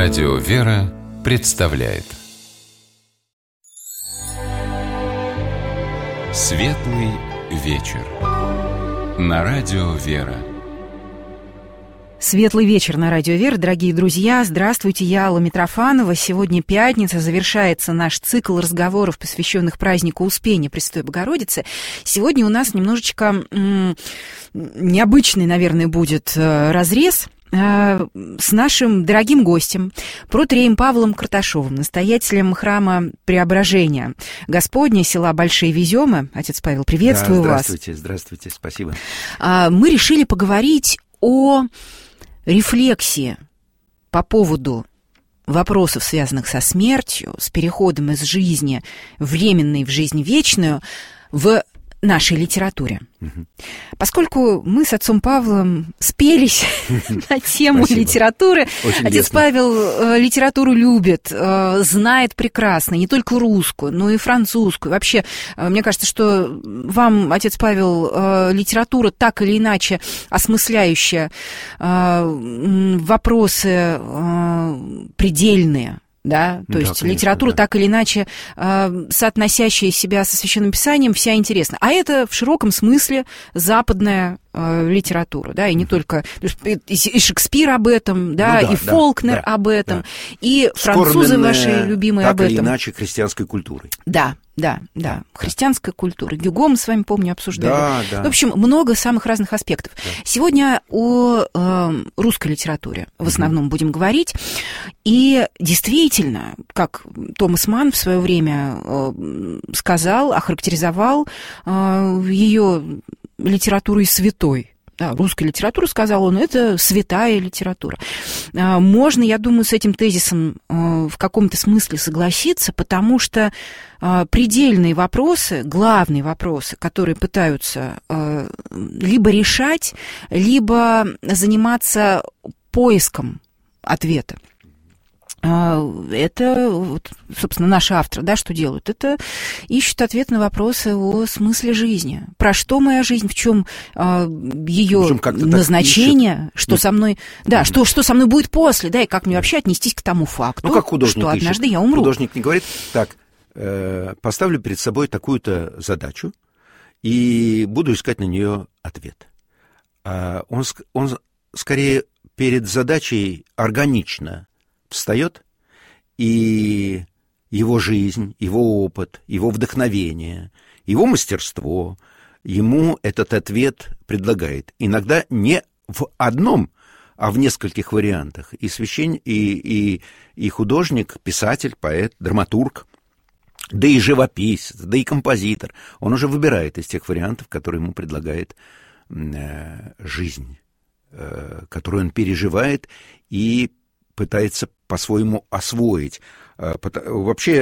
Радио «Вера» представляет Светлый вечер на Радио «Вера». Светлый вечер на Радио «Вера», дорогие друзья. Здравствуйте, я Алла Митрофанова. Сегодня пятница, завершается наш цикл разговоров, посвященных празднику Успения Пресвятой Богородицы. Сегодня у нас немножечко необычный, наверное, будет разрез с нашим дорогим гостем, протоиереем Павлом Карташовым, настоятелем храма Преображения Господня, села Большие Веземы. Отец Павел, приветствую вас. Здравствуйте, спасибо. Мы решили поговорить о рефлексии по поводу вопросов, связанных со смертью, с переходом из жизни временной в жизнь вечную в нашей литературе. Поскольку мы с отцом Павлом спелись на тему литературы, отец Павел литературу любит, знает прекрасно, не только русскую, но и французскую. Вообще, мне кажется, что вам, отец Павел, литература так или иначе осмысляющая вопросы предельные, да, то есть конечно, литература, да, так или иначе соотносящая себя со Священным Писанием, вся интересна. А это в широком смысле западная литература, да, и не только и Шекспир об этом, да, и Фолкнер об этом, и французы ваши любимые об этом. Так или иначе христианской культурой. Да. Христианская культура. Гюго мы с вами, помню, обсуждали. В общем, много самых разных аспектов. Сегодня о русской литературе в основном будем говорить. И действительно, как Томас Манн в свое время сказал, охарактеризовал ее литературой святой. Да, русская литература, сказал он, это святая литература. Можно, я думаю, с этим тезисом в каком-то смысле согласиться, потому что предельные вопросы, главные вопросы, которые пытаются либо решать, либо заниматься поиском ответа. Это, вот, собственно, наши авторы, да, что делают? Это ищут ответ на вопросы о смысле жизни. Про что моя жизнь, в чем ее назначение, что со мной, да, что со мной будет после, да, и как мне вообще отнестись к тому факту, как художник что однажды я умру. Художник не говорит, так, поставлю перед собой такую-то задачу и буду искать на нее ответ. Он скорее перед задачей органично встает, и его жизнь, его опыт, его вдохновение, его мастерство ему этот ответ предлагает. Иногда не в одном, а в нескольких вариантах. И священник, и художник, писатель, поэт, драматург, да и живописец, да и композитор, он уже выбирает из тех вариантов, которые ему предлагает жизнь, которую он переживает и пытается по-своему освоить. Вообще,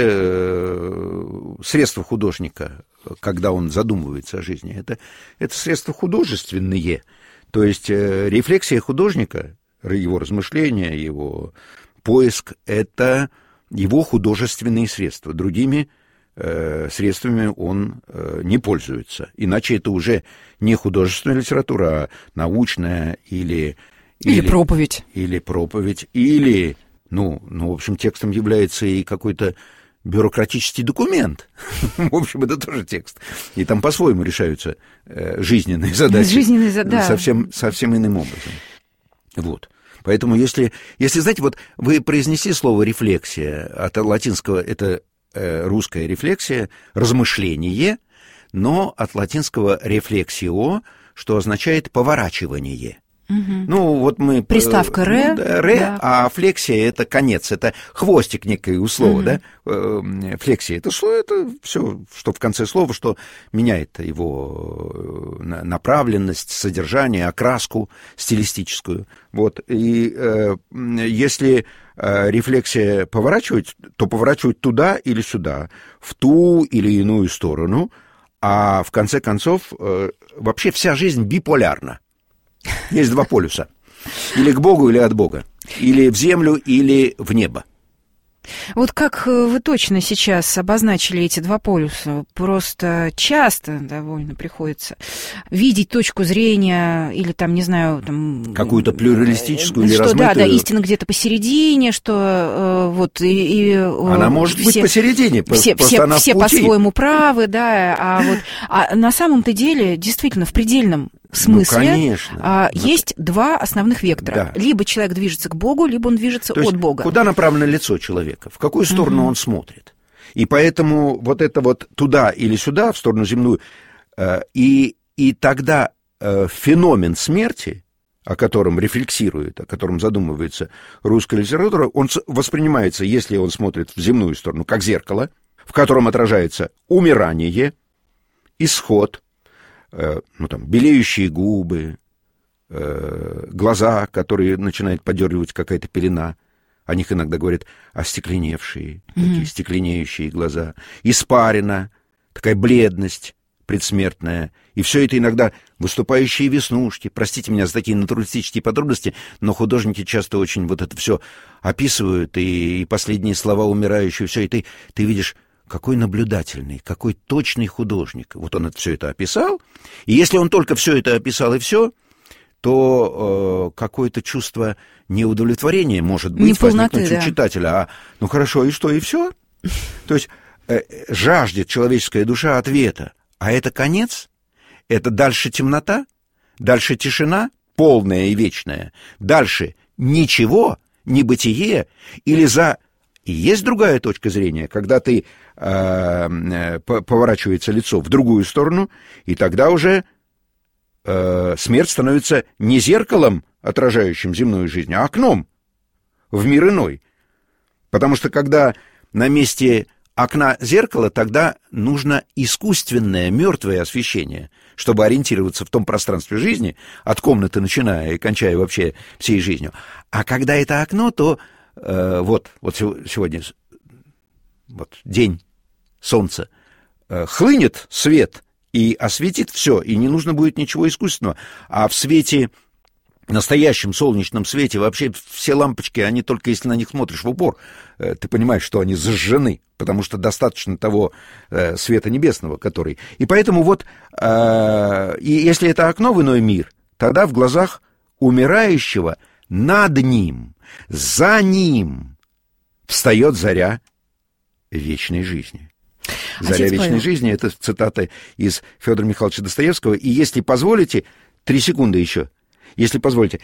средства художника, когда он задумывается о жизни, это средства художественные. То есть рефлексия художника, его размышления, его поиск — это его художественные средства. Другими средствами он не пользуется. Иначе это уже не художественная литература, а научная или проповедь. Или, в общем, текстом является и какой-то бюрократический документ. В общем, это тоже текст. И там по-своему решаются жизненные задачи. Совсем иным образом. Вот. Поэтому, если, знаете, вот вы произнесли слово «рефлексия», от латинского это русская рефлексия, размышление, но от латинского «рефлексио», что означает «поворачивание». Вот мы... Приставка «ре». «Ре», да. А флексия — это конец, это хвостик некое у слова, да? Флексия — это слово, это все, что в конце слова, что меняет его направленность, содержание, окраску стилистическую. Вот. И если рефлексия поворачивать, то поворачивать туда или сюда, в ту или иную сторону, а в конце концов вообще вся жизнь биполярна. Есть два полюса. Или к Богу, или от Бога. Или в землю, или в небо. Вот как вы точно сейчас обозначили эти два полюса? Просто часто довольно приходится видеть точку зрения или там, не знаю, там... Какую-то плюралистическую или что, размытую. Да, истина где-то посередине, что вот... Она может быть посередине, все по-своему правы, да, а на самом-то деле, действительно, в предельном смысле конечно. Есть два основных вектора. Да. Либо человек движется к Богу, либо он движется от Бога. Куда направлено лицо человека? В какую сторону он смотрит? И поэтому вот это вот туда или сюда, в сторону земную, и тогда феномен смерти, о котором рефлексирует, о котором задумывается русская литература, он воспринимается, если он смотрит в земную сторону, как зеркало, в котором отражается умирание, исход, белеющие губы, глаза, которые начинает подергивать какая-то пелена. О них иногда говорят остекленевшие, такие стекленеющие глаза. Испарина, такая бледность предсмертная. И все это иногда выступающие веснушки. Простите меня за такие натуралистические подробности, но художники часто очень вот это все описывают, и последние слова умирающие, все, и ты видишь, какой наблюдательный, какой точный художник. Вот он все это описал, и если он только все это описал и все, то какое-то чувство неудовлетворения может быть возникнуть у читателя. Ну хорошо, и что, и все? То есть жаждет человеческая душа ответа. А это конец? Это дальше темнота? Дальше тишина, полная и вечная? Дальше ничего, небытие? Или за... И есть другая точка зрения, когда ты поворачивается лицо в другую сторону, и тогда уже смерть становится не зеркалом, отражающим земную жизнь, а окном в мир иной. Потому что когда на месте окна зеркала, тогда нужно искусственное, мертвое освещение, чтобы ориентироваться в том пространстве жизни, от комнаты начиная и кончая вообще всей жизнью. А когда это окно, то вот сегодня вот день, солнце, хлынет свет и осветит все, и не нужно будет ничего искусственного. А в свете, настоящем солнечном свете, вообще все лампочки, они только если на них смотришь в упор, ты понимаешь, что они зажжены, потому что достаточно того света небесного, который... И поэтому вот, и если это окно в иной мир, тогда в глазах умирающего над ним, за ним встает заря вечной жизни. «Заря вечной жизни» — это цитата из Федора Михайловича Достоевского. И если позволите, 3 секунды еще, если позволите,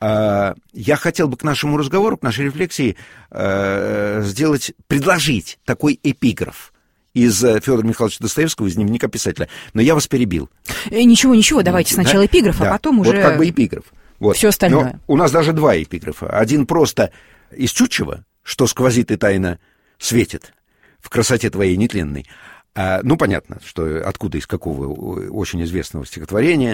я хотел бы к нашему разговору, к нашей рефлексии предложить такой эпиграф из Федора Михайловича Достоевского, из дневника писателя. Но я вас перебил. Ничего, давайте сначала эпиграф, а потом уже... Вот как бы эпиграф. Вот. Все остальное. Но у нас даже 2 эпиграфа. Один просто из Тютчева, что сквозит и тайно светит в красоте твоей нетленной. Ну, понятно, что откуда, из какого очень известного стихотворения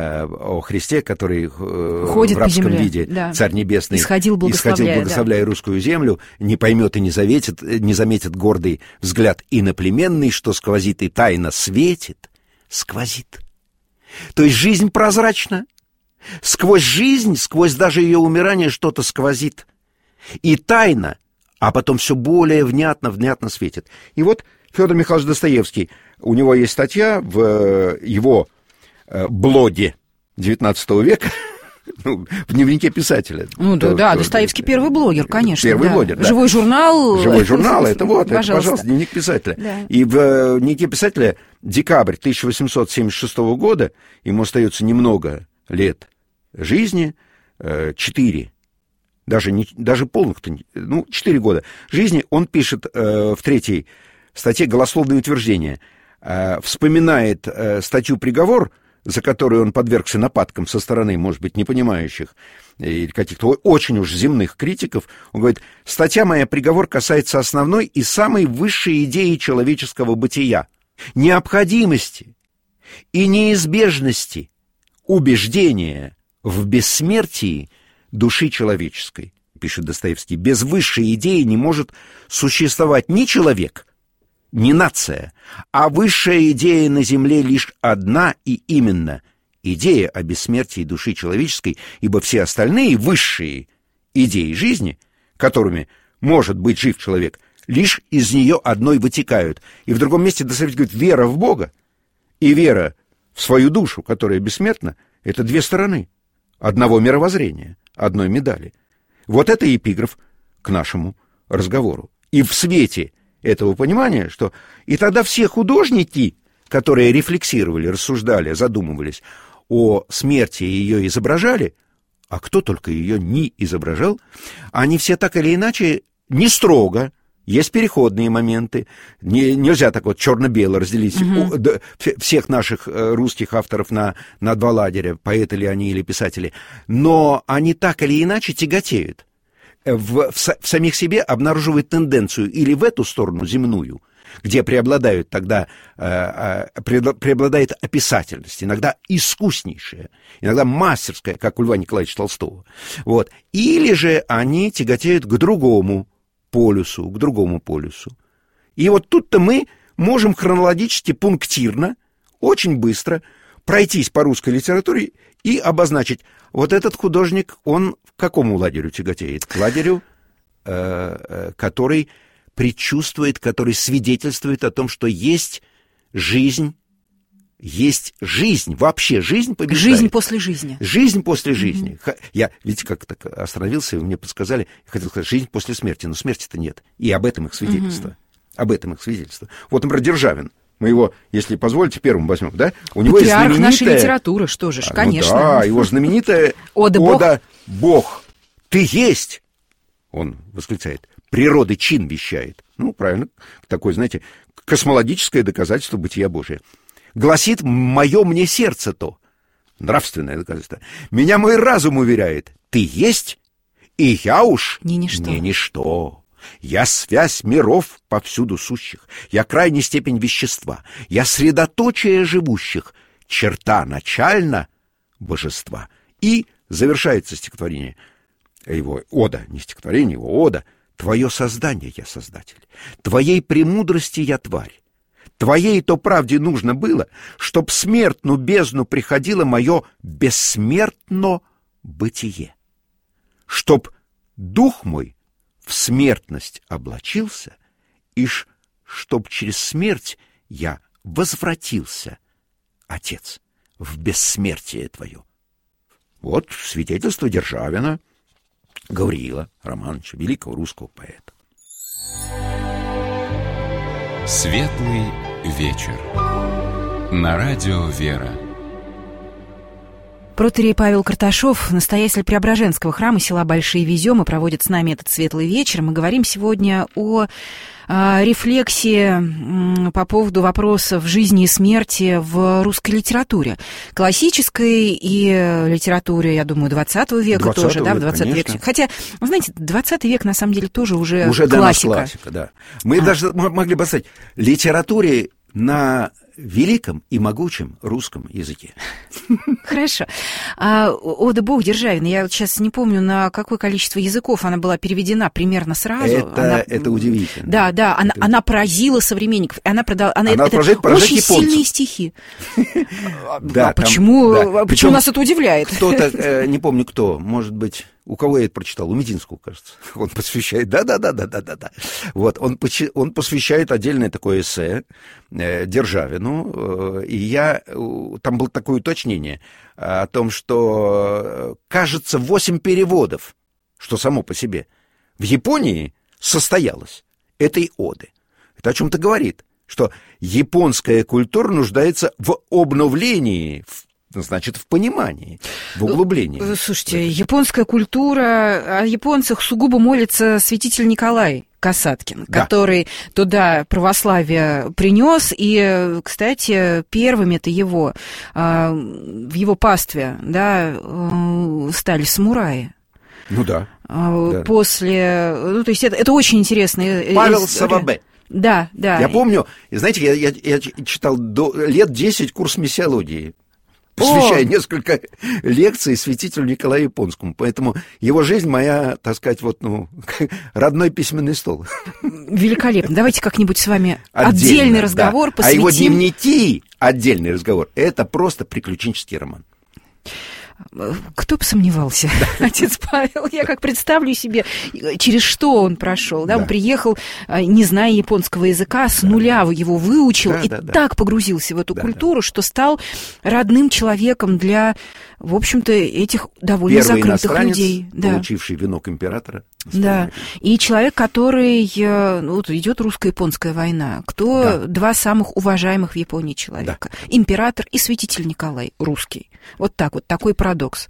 о Христе, который ходит в рабском виде, да. Царь Небесный, исходил, благословляя русскую землю, не поймет и не заметит гордый взгляд иноплеменный, что сквозит и тайно светит, сквозит. То есть жизнь прозрачна. Сквозь жизнь, сквозь даже ее умирание что-то сквозит. И тайна, а потом все более внятно светит. И вот Федор Михайлович Достоевский, у него есть статья в его блоге XIX века, в дневнике писателя. Достоевский первый блогер, конечно. Первый блогер, да. Живой журнал, это пожалуйста, дневник писателя. Да. И в дневнике писателя декабрь 1876 года, ему остается немного лет жизни, 4, даже полных-то, 4 года жизни, он пишет в 3-й статье голословные утверждения, вспоминает статью «Приговор», за которую он подвергся нападкам со стороны, может быть, непонимающих или каких-то очень уж земных критиков. Он говорит: «Статья моя «Приговор» касается основной и самой высшей идеи человеческого бытия, необходимости и неизбежности убеждения в бессмертии души человеческой», пишет Достоевский. «Без высшей идеи не может существовать ни человек, ни нация, а высшая идея на земле лишь одна и именно идея о бессмертии души человеческой, ибо все остальные высшие идеи жизни, которыми может быть жив человек, лишь из нее одной вытекают. И в другом месте Достоевский говорит, вера в Бога и вера в свою душу, которая бессмертна, это две стороны одного мировоззрения, одной медали. Вот это эпиграф к нашему разговору. И в свете этого понимания, что и тогда все художники, которые рефлексировали, рассуждали, задумывались о смерти и ее изображали, а кто только ее не изображал, они все так или иначе не строго, есть переходные моменты, нельзя так вот черно-бело разделить всех наших русских авторов на два лагеря, поэты ли они или писатели, но они так или иначе тяготеют. В самих себе обнаруживают тенденцию или в эту сторону земную, где преобладает описательность, иногда искуснейшая, иногда мастерская, как у Льва Николаевича Толстого. Вот. Или же они тяготеют к другому полюсу. И вот тут-то мы можем хронологически, пунктирно, очень быстро пройтись по русской литературе и обозначить, вот этот художник, он к какому лагерю тяготеет? К лагерю, который предчувствует, который свидетельствует о том, что есть жизнь, вообще жизнь побеждает. Жизнь после жизни. Жизнь после жизни. Я, видите, как так остановился, и мне подсказали, я хотел сказать, жизнь после смерти, но смерти-то нет. И об этом их свидетельство. Вот, например, Державин. Мы его, если позволите, первым возьмем, да? У него есть знаменитая... нашей литературы, что же, конечно. Да, его знаменитая «Ода Бог, ты есть!» Он восклицает. Природы чин вещает. Ну, правильно, такое, знаете, космологическое доказательство бытия Божия. Гласит «Мое мне сердце то». Нравственное доказательство. Меня мой разум уверяет. Ты есть, и я уж не ничто. Я связь миров повсюду сущих. Я крайняя степень вещества. Я средоточие живущих. Черта начальна божества. И завершается стихотворение его ода, не стихотворение, его ода. Твое создание я создатель. Твоей премудрости я тварь. Твоей то правде нужно было, чтоб смертну бездну приходило мое бессмертно бытие. Чтоб дух мой в смертность облачился, и чтоб через смерть я возвратился, Отец, в бессмертие твое. Вот свидетельство Державина, Гавриила Романовича, великого русского поэта. Светлый вечер. На радио «Вера». Протоиерей Павел Карташов, настоятель Преображенского храма села Большие Веземы, проводит с нами этот светлый вечер. Мы говорим сегодня о рефлексии по поводу вопросов жизни и смерти в русской литературе. Классической и литературе, я думаю, 20 века тоже, да, в 20 веке. Хотя, вы знаете, 20 век, на самом деле, тоже уже классика. Классика, да. Мы даже могли бы сказать, литературе на великом и могучем русском языке. Хорошо. «Ода Бог» Державина, я вот сейчас не помню, на какое количество языков она была переведена примерно сразу. Это удивительно. Да, она поразила современников. Она это очень сильные стихи. Да, почему нас это удивляет? Кто-то, не помню кто, может быть, у кого я это прочитал? У Мединского, кажется. Он посвящает... Да. Вот, он посвящает отдельное такое эссе Державину. И там было такое уточнение о том, что, кажется, 8 переводов, что само по себе, в Японии состоялось этой оды. Это о чем-то говорит, что японская культура нуждается в обновлении, значит, в понимании, в углублении. Слушайте, японская культура, о японцах сугубо молится святитель Николай Касаткин, да, который туда православие принес, и, кстати, первыми-то в его пастве, да, стали самураи. Ну да. После, то есть это очень интересно. Павел Савабе. Да. Я помню, знаете, я читал лет 10 курс миссиологии, посвящая несколько лекций святителю Николаю Японскому. Поэтому его жизнь моя, так сказать, родной письменный стол. Великолепно. Давайте как-нибудь с вами отдельный разговор посвятим. А его дневники, отдельный разговор, это просто приключенческий роман. Кто бы сомневался, отец Павел, я как представлю себе, через что он прошел, да, он приехал, не зная японского языка, с нуля его выучил и так погрузился в эту культуру, что стал родным человеком для, в общем-то, этих довольно закрытых людей. Получивший венок императора. Да, и человек, который, вот идет русско-японская война, кто два самых уважаемых в Японии человека, император и святитель Николай, русский. Вот так вот, такой парадокс.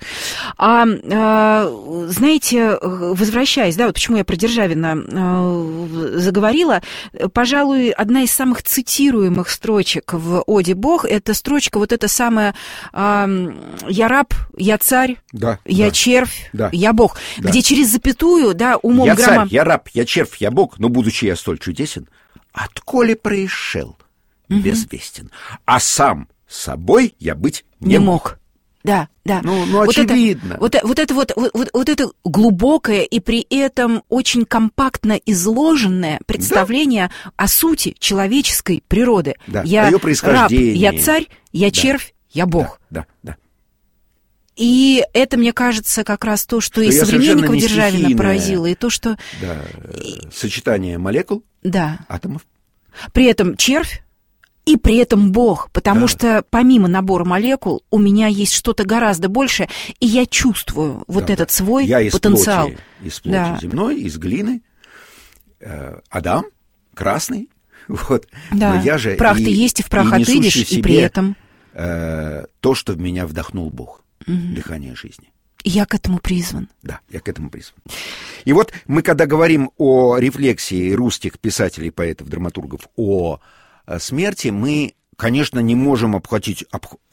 Знаете, возвращаясь, да, вот почему я про Державина заговорила, пожалуй, одна из самых цитируемых строчек в «Оде Бог» — это строчка вот эта самая «Я раб, я царь, я червь, я Бог», где через запятую, да, умом я грамма... царь, я раб, я червь, я Бог, но, будучи я столь чудесен, отколе происшел, безвестен, а сам собой я быть не мог. Да, да. Ну вот очевидно. Вот это глубокое и при этом очень компактно изложенное представление о сути человеческой природы. Да, я ее происхождение. Раб, я царь, я червь, я Бог. Да. И это, мне кажется, как раз то, что и современников Державина поразило, и то, что... Да, сочетание молекул, атомов. При этом червь, и при этом Бог, потому что помимо набора молекул у меня есть что-то гораздо большее, и я чувствую этот свой потенциал. Я из плоти земной, из глины, Адам, красный, вот. Да. Но я же прах ты есть, и в прах отыдешь, и при этом... то, что в меня вдохнул Бог, дыхание жизни. Я к этому призван. Да, я к этому призван. И вот мы, когда говорим о рефлексии русских писателей, поэтов, драматургов, о смерти, мы, конечно, не можем обхватить...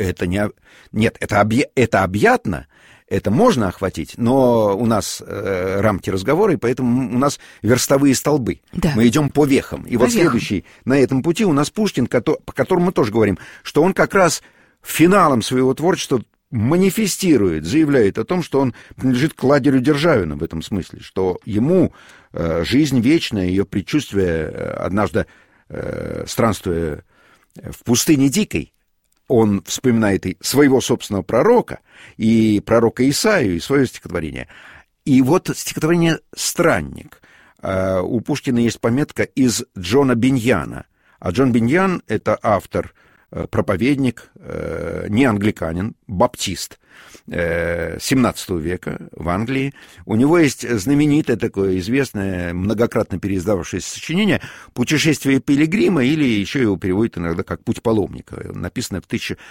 это объятно, это можно охватить, но у нас рамки разговора, и поэтому у нас верстовые столбы. Да. Мы идем по вехам. И вот следующий на этом пути у нас Пушкин, по которому мы тоже говорим, что он как раз финалом своего творчества манифестирует, заявляет о том, что он принадлежит к лагерю Державина в этом смысле, что ему жизнь вечная, ее предчувствие, однажды странствуя в пустыне дикой, он вспоминает и своего собственного пророка, и пророка Исаию, и свое стихотворение. И вот стихотворение «Странник». У Пушкина есть пометка из Джона Биньяна. А Джон Биньян — это автор, проповедник, не англиканин, баптист 17 века в Англии. У него есть знаменитое такое известное, многократно переиздававшееся сочинение «Путешествие пилигрима», или еще его переводят иногда как «Путь паломника», написанное в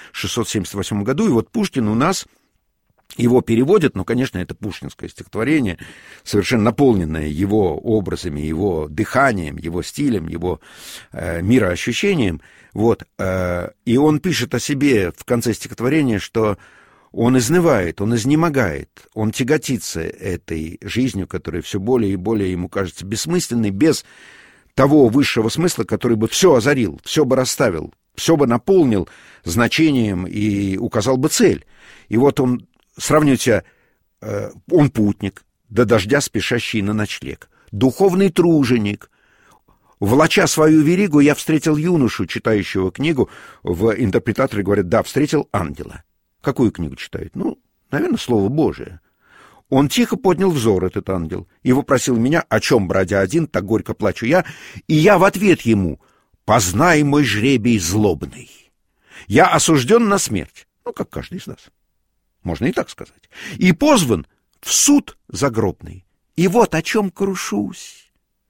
1678 году. И вот Пушкин у нас его переводит, но, конечно, это пушкинское стихотворение, совершенно наполненное его образами, его дыханием, его стилем, его мироощущением. Вот. И он пишет о себе в конце стихотворения, что он изнывает, он изнемогает, он тяготится этой жизнью, которая все более и более ему кажется бессмысленной, без того высшего смысла, который бы все озарил, все бы расставил, все бы наполнил значением и указал бы цель. И вот он сравнивает себя, он путник, до дождя спешащий на ночлег, духовный труженик. Влача свою веригу, я встретил юношу, читающего книгу. В интерпретаторе говорят, да, встретил ангела. Какую книгу читает? Ну, наверное, Слово Божие. Он тихо поднял взор, этот ангел, и вопросил меня, о чем, бродя один, так горько плачу я, и я в ответ ему, познай мой жребий злобный. Я осужден на смерть, ну, как каждый из нас. Можно и так сказать. И позван в суд загробный. И вот о чем крушусь.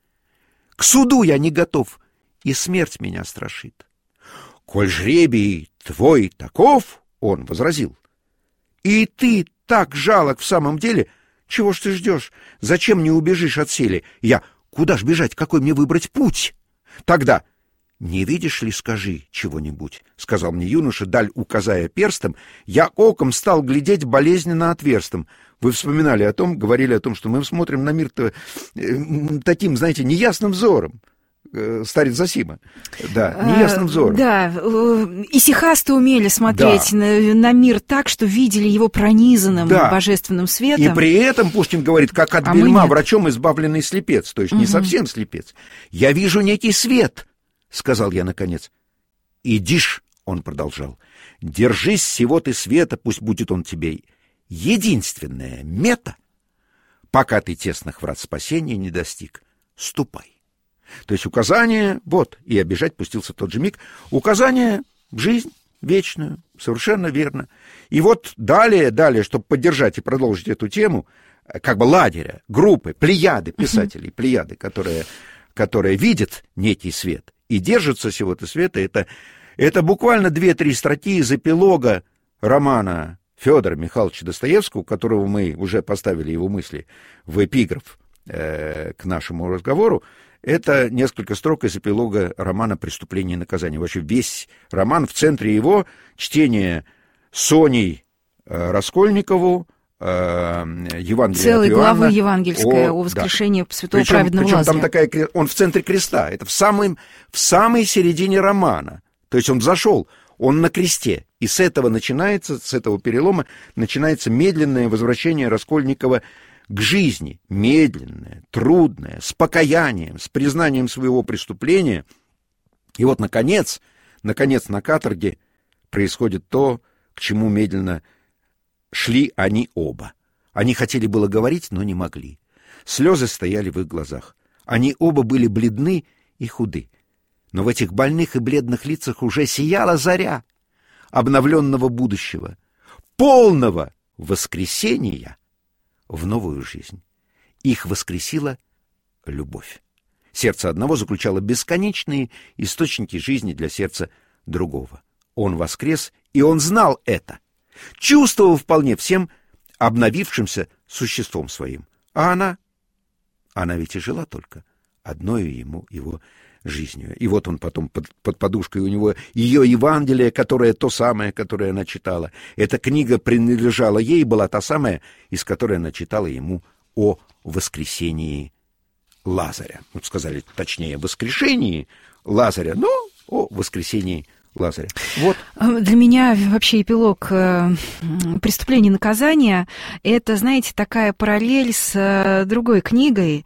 К суду я не готов, и смерть меня страшит. Коль жребий твой таков, он возразил, и ты так жалок в самом деле, чего ж ты ждешь? Зачем не убежишь от сели? Я, куда ж бежать, какой мне выбрать путь? Тогда, не видишь ли, скажи чего-нибудь, сказал мне юноша, даль указая перстом, я оком стал глядеть болезненно отверстым. Вы вспоминали о том, говорили о том, что мы смотрим на мир таким, знаете, неясным взором. Старец Зосима. Да, неясным взором. Да, исихасты умели смотреть на мир так, что видели его пронизанным божественным светом. И при этом Пушкин говорит, как от бельма врачом избавленный слепец, то есть не совсем слепец. «Я вижу некий свет», — сказал я наконец. «Идишь», — он продолжал, — «держись сего ты света, пусть будет он тебе единственная мета, пока ты тесных врат спасения не достиг, ступай. То есть указание, вот, и обежать пустился в тот же миг, указание в жизнь вечную, совершенно верно. И вот далее, чтобы поддержать и продолжить эту тему, как бы ладеря, группы, плеяды писателей, плеяды, которые видят некий свет и держатся сего-то света, это буквально 2-3 строки из эпилога романа Федора Михайловича Достоевского, которого мы уже поставили его мысли в эпиграф к нашему разговору. Это несколько строк из эпилога романа «Преступление и наказание». Вообще весь роман, в центре его чтение Соней Раскольникову Евангелие целой от Иоанна, главы евангельская о воскрешении святого праведного Лазаря. Там такая, он в центре креста, это в самой середине романа. То есть он зашел, он на кресте. И с этого перелома начинается медленное возвращение Раскольникова к жизни. Медленное, трудное, с покаянием, с признанием своего преступления. И вот, наконец, на каторге происходит то, к чему медленно шли они оба. Они хотели было говорить, но не могли. Слезы стояли в их глазах. Они оба были бледны и худы. Но в этих больных и бледных лицах уже сияла заря обновленного будущего, полного воскресения в новую жизнь. Их воскресила любовь. Сердце одного заключало бесконечные источники жизни для сердца другого. Он воскрес, и он знал это. Чувствовал вполне всем обновившимся существом своим. А она ведь и жила только одною его жизнью. И вот он потом под подушкой у него ее Евангелие, которое то самое, которое она читала. Эта книга принадлежала ей, была та самая, из которой она читала ему о воскресении Лазаря. Вот сказали, точнее, воскрешении Лазаря, но о воскресении Лазаря. Вот. Для меня вообще эпилог «Преступление и наказание» — это, знаете, такая параллель с другой книгой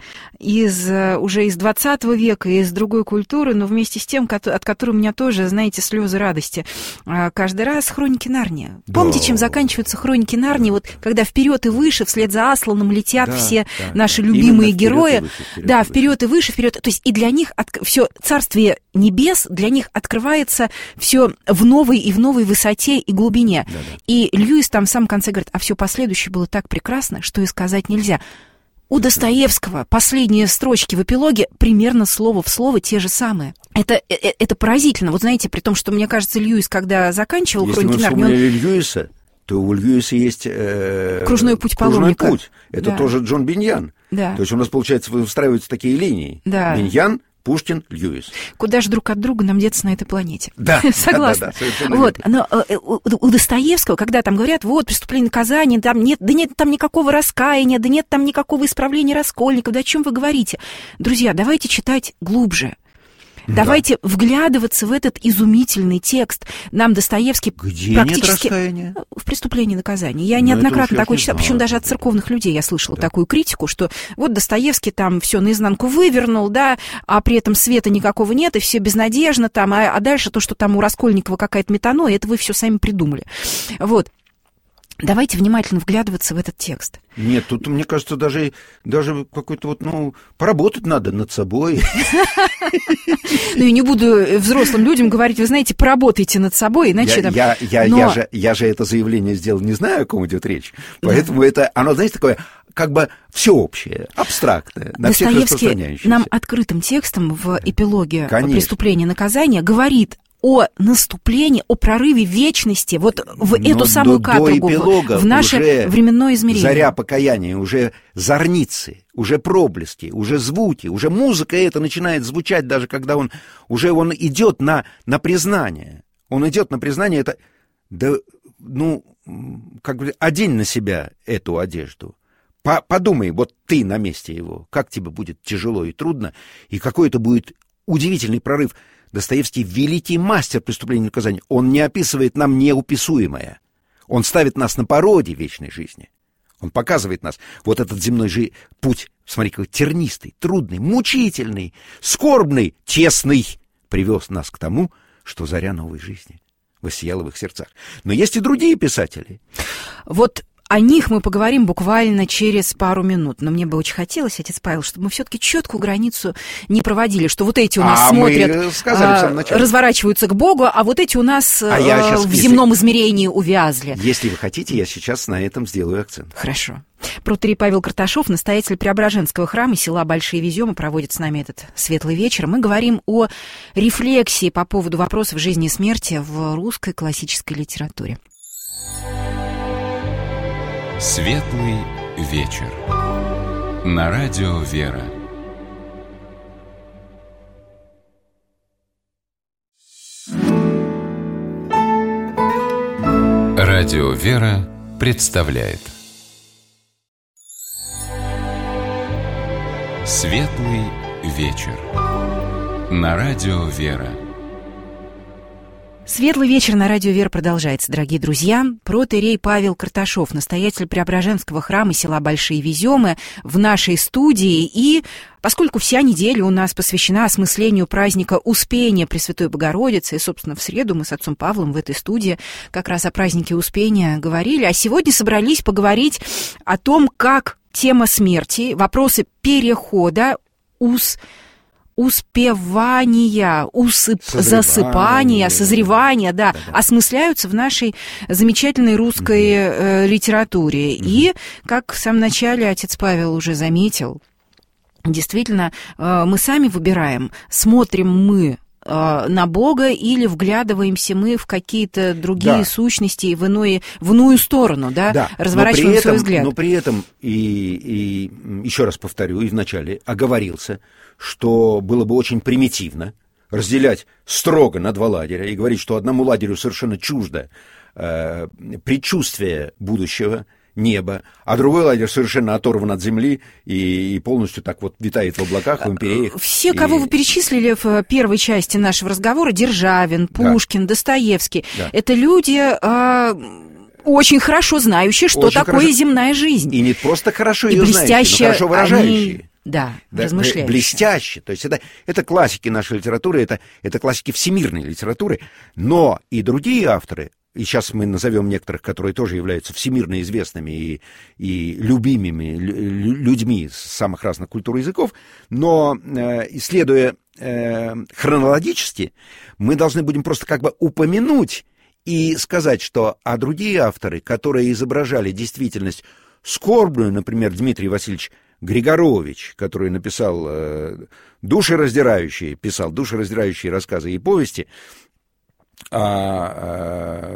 уже из 20 века, из другой культуры, но вместе с тем, от которой у меня тоже, знаете, слезы радости. Каждый раз «Хроники Нарнии». Помните, чем заканчиваются «Хроники Нарнии»? Вот когда вперед и выше, вслед за Асланом летят все наши любимые герои. Вперед и выше, вперед. То есть и для них все царствие небес для них открывается все в новой и в новой высоте и глубине. И Льюис там в самом конце говорит, а все последующее было так прекрасно, что и сказать нельзя. У Достоевского последние строчки в эпилоге примерно слово в слово те же самые. Это поразительно. Вот знаете, при том, что, мне кажется, Льюис, когда заканчивал «Хроники Нарнии», если мы вспомнили Льюиса, то у Льюиса есть «Кружной путь паломника». Это тоже Джон Биньян. Да. То есть у нас, получается, выстраиваются такие линии. Да. Биньян, Пушкин, Льюис. Куда же друг от друга нам деться на этой планете? Да. Согласна. Да, вот. Но у Достоевского, когда там говорят, вот, преступление, наказание, там нет там никакого раскаяния, да нет там никакого исправления Раскольникова, да о чем вы говорите? Друзья, давайте читать глубже. Давайте вглядываться в этот изумительный текст. Нам Достоевский где практически... нет раскаяния? В «Преступлении и наказании». Я неоднократно такое читала, причем даже от церковных людей я слышала такую критику, что вот Достоевский там все наизнанку вывернул, да, а при этом света никакого нет, и все безнадежно там, а дальше то, что там у Раскольникова какая-то метаноя, это вы все сами придумали. Вот. Давайте внимательно вглядываться в этот текст. Нет, тут, мне кажется, даже какой-то поработать надо над собой. Ну, я не буду взрослым людям говорить, вы знаете, поработайте над собой, иначе там... Я же это заявление сделал, не знаю, о ком идет речь, поэтому это, оно, знаете, такое как бы всеобщее, абстрактное, на всех распространяющееся. Достоевский нам открытым текстом в эпилоге «Преступление и наказание» говорит о наступлении, о прорыве вечности вот в эту самую каторгу, в наше временное измерение. Заря покаяния, уже зорницы, уже проблески, уже звуки, уже музыка эта начинает звучать, даже когда он идет на признание. Он идет на признание, это, одень на себя эту одежду. Подумай, вот ты на месте его, как тебе будет тяжело и трудно, и какой это будет удивительный прорыв. Достоевский — великий мастер преступления и наказания. Он не описывает нам неописуемое. Он ставит нас на породе вечной жизни. Он показывает нас вот этот земной путь, смотри, какой тернистый, трудный, мучительный, скорбный, тесный, привез нас к тому, что заря новой жизни воссияла в их сердцах. Но есть и другие писатели. Вот О них мы поговорим буквально через пару минут. Но мне бы очень хотелось, отец Павел, чтобы мы все-таки четкую границу не проводили, что вот эти у нас смотрят, разворачиваются к Богу, а вот эти у нас в земном измерении увязли. Если вы хотите, я сейчас на этом сделаю акцент. Хорошо. Протоиерей Павел Карташов, настоятель Преображенского храма села Большие Веземы, проводит с нами этот светлый вечер. Мы говорим о рефлексии по поводу вопросов жизни и смерти в русской классической литературе. Светлый вечер. На радио «Вера». Радио «Вера» представляет Светлый вечер. На радио «Вера». Светлый вечер на радио «Вера» продолжается, дорогие друзья. Протоиерей Павел Карташов, настоятель Преображенского храма села Большие Веземы, в нашей студии. И поскольку вся неделя у нас посвящена осмыслению праздника Успения Пресвятой Богородицы, и, собственно, в среду мы с отцом Павлом в этой студии как раз о празднике Успения говорили, а сегодня собрались поговорить о том, как тема смерти, вопросы перехода, успевания, засыпания, созревания, да, осмысляются в нашей замечательной русской литературе. И, как в самом начале отец Павел уже заметил, действительно, мы сами выбираем, смотрим мы на Бога или вглядываемся мы в какие-то другие сущности в иную сторону, разворачиваем свой взгляд. Но при этом, и еще раз повторю, и вначале оговорился, что было бы очень примитивно разделять строго на два лагеря и говорить, что одному лагерю совершенно чуждо предчувствие будущего неба, а другой лагерь совершенно оторван от земли и полностью так вот витает в облаках, в империях. Все, кого вы перечислили в первой части нашего разговора, Державин, Пушкин, Достоевский, это люди очень хорошо знающие, что очень такое хорошо. Земная жизнь. И не просто хорошо ее знающие, но хорошо выражающие. Размышляющие. Блестяще. То есть это классики нашей литературы, это классики всемирной литературы, но и другие авторы, и сейчас мы назовем некоторых, которые тоже являются всемирно известными и любимыми людьми с самых разных культур и языков, но, исследуя хронологически, мы должны будем просто как бы упомянуть и сказать, что другие авторы, которые изображали действительность скорбную, например, Дмитрий Васильевич Григорович, который написал душераздирающие рассказы и повести, о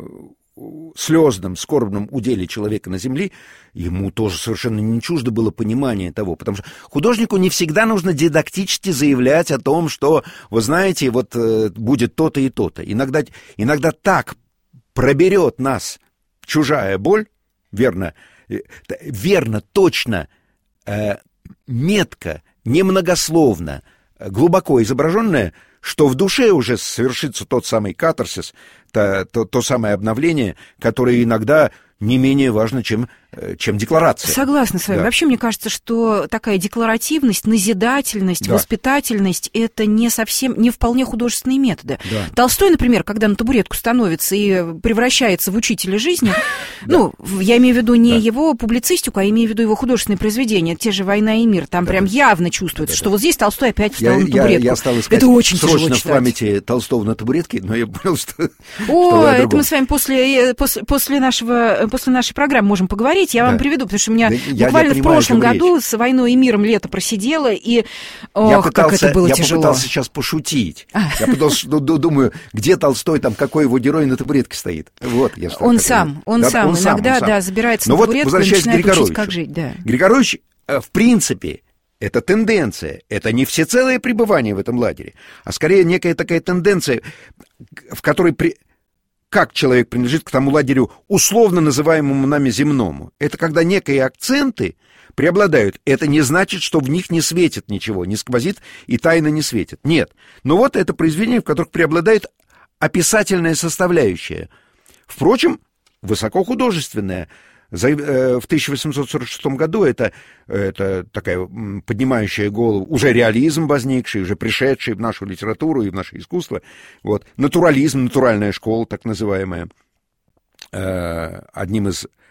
слезном, скорбном уделе человека на земле, ему тоже совершенно не чуждо было понимание того, потому что художнику не всегда нужно дидактически заявлять о том, что, вы знаете, вот будет то-то и то-то. Иногда так проберет нас чужая боль, верно, точно, метко, немногословно, глубоко изображенная, что в душе уже совершится тот самый катарсис, то самое обновление, которое иногда не менее важно, чем декларация. Согласна с вами. Вообще, мне кажется, что такая декларативность, назидательность, воспитательность — это не вполне художественные методы. Толстой, например, когда на табуретку становится и превращается в учителя жизни, я имею в виду не его публицистику, а имею в виду его художественные произведения, те же «Война и мир», там прям явно чувствуется, что вот здесь Толстой опять встал на табуретку. Я стал искать это очень срочно в памяти Толстого на табуретке, но я понял, что... это мы с вами после нашей программы можем поговорить. Я вам приведу, потому что у меня буквально в прошлом году с «Войной и миром» лето просидело, и как это было тяжело. Я попытался сейчас пошутить. Я думаю, где Толстой, там, какой его герой на табуретке стоит. Вот, он сам иногда забирается на табуретку и начинает учить, как жить. Григорович, в принципе, это тенденция, это не всецелое пребывание в этом лагере, а скорее некая такая тенденция, в которой... Как человек принадлежит к тому лагерю, условно называемому нами земному. Это когда некие акценты преобладают. Это не значит, что в них не светит ничего, не сквозит и тайно не светит. Нет. Но вот это произведение, в которых преобладает описательная составляющая. Впрочем, высокохудожественная. В 1846 году это такая поднимающая голову, уже реализм возникший, уже пришедший в нашу литературу и в наше искусство. Вот. Натурализм, натуральная школа, так называемая. Одним из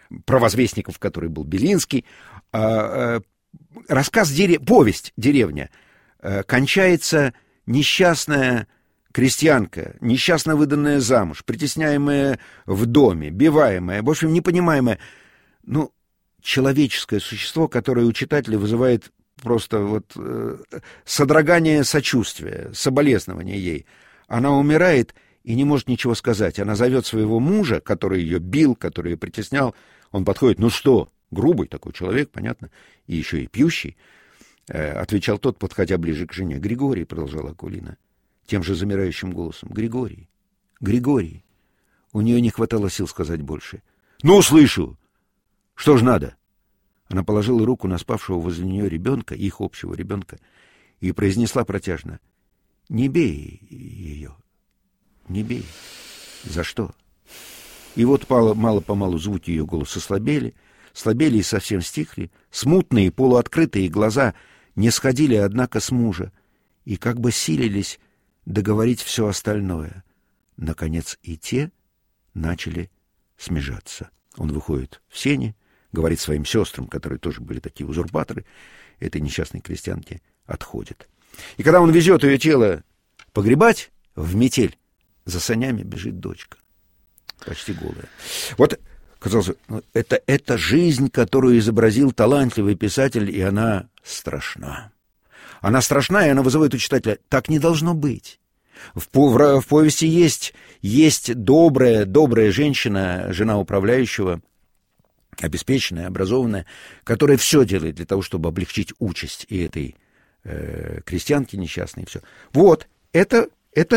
провозвестников, в которой был Белинский. Рассказ, повесть «Деревня» кончается несчастная крестьянка, несчастно выданная замуж, притесняемая в доме, биваемая, в общем, непонимаемая. Ну, человеческое существо, которое у читателя вызывает просто содрогание сочувствия, соболезнования ей. Она умирает и не может ничего сказать. Она зовет своего мужа, который ее бил, который ее притеснял. Он подходит: ну что, грубый такой человек, понятно, и еще и пьющий. Отвечал тот, подходя ближе к жене. «Григорий», — продолжала Акулина тем же замирающим голосом, «Григорий, Григорий». У нее не хватало сил сказать больше. «Ну, слышу! Что ж надо?» Она положила руку на спавшего возле нее ребенка, их общего ребенка, и произнесла протяжно: «Не бей ее, не бей. За что?» И вот мало-помалу звуки ее голоса слабели и совсем стихли. Смутные полуоткрытые глаза не сходили, однако, с мужа, и как бы силились договорить все остальное. Наконец и те начали смежаться. Он выходит в сени, говорит своим сестрам, которые тоже были такие узурпаторы, этой несчастной крестьянке, отходит. И когда он везет ее тело погребать в метель, за санями бежит дочка, почти голая. Вот, казалось, это жизнь, которую изобразил талантливый писатель, и она страшна. Она страшна, и она вызывает у читателя: так не должно быть. В повести есть добрая женщина, жена управляющего, обеспеченная, образованная, которая все делает для того, чтобы облегчить участь и этой крестьянки несчастной. Все. Вот, это.